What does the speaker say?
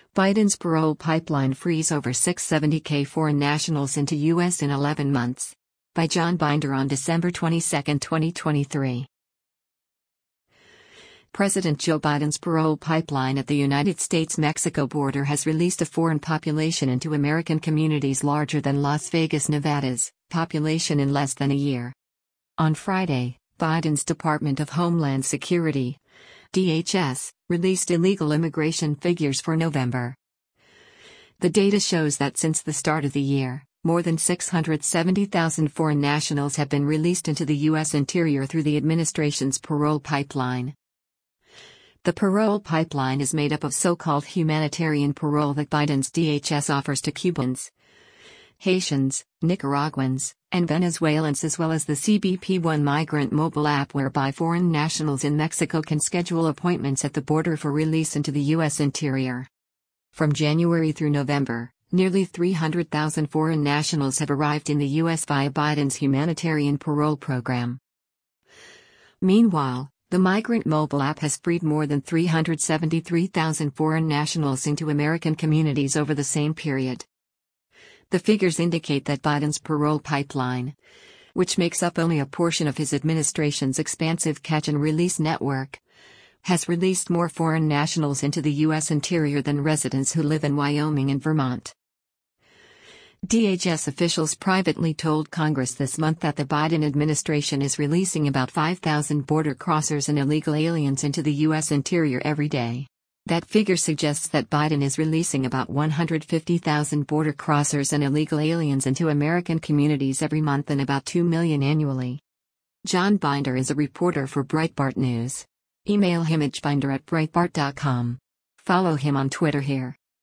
Biden's parole pipeline frees over 670,000 foreign nationals into U.S. in 11 months. By John Binder on December 22, 2023. President Joe Biden's parole pipeline at the United States-Mexico border has released a foreign population into American communities larger than Las Vegas, Nevada's population in less than a year. On Friday, Biden's Department of Homeland Security, DHS, released illegal immigration figures for November. The data shows that since the start of the year, more than 670,000 foreign nationals have been released into the U.S. interior through the administration's parole pipeline. The parole pipeline is made up of so-called humanitarian parole that Biden's DHS offers to Cubans, Haitians, Nicaraguans, and Venezuelans, as well as the CBP-1 migrant mobile app whereby foreign nationals in Mexico can schedule appointments at the border for release into the U.S. interior. From January through November, nearly 300,000 foreign nationals have arrived in the U.S. via Biden's humanitarian parole program. Meanwhile, the migrant mobile app has freed more than 373,000 foreign nationals into American communities over the same period. The figures indicate that Biden's parole pipeline, which makes up only a portion of his administration's expansive catch and release network, has released more foreign nationals into the U.S. interior than residents who live in Wyoming and Vermont. DHS officials privately told Congress this month that the Biden administration is releasing about 5,000 border crossers and illegal aliens into the U.S. interior every day. That figure suggests that Biden is releasing about 150,000 border crossers and illegal aliens into American communities every month and about 2 million annually. John Binder is a reporter for Breitbart News. Email him at binder@breitbart.com. Follow him on Twitter here.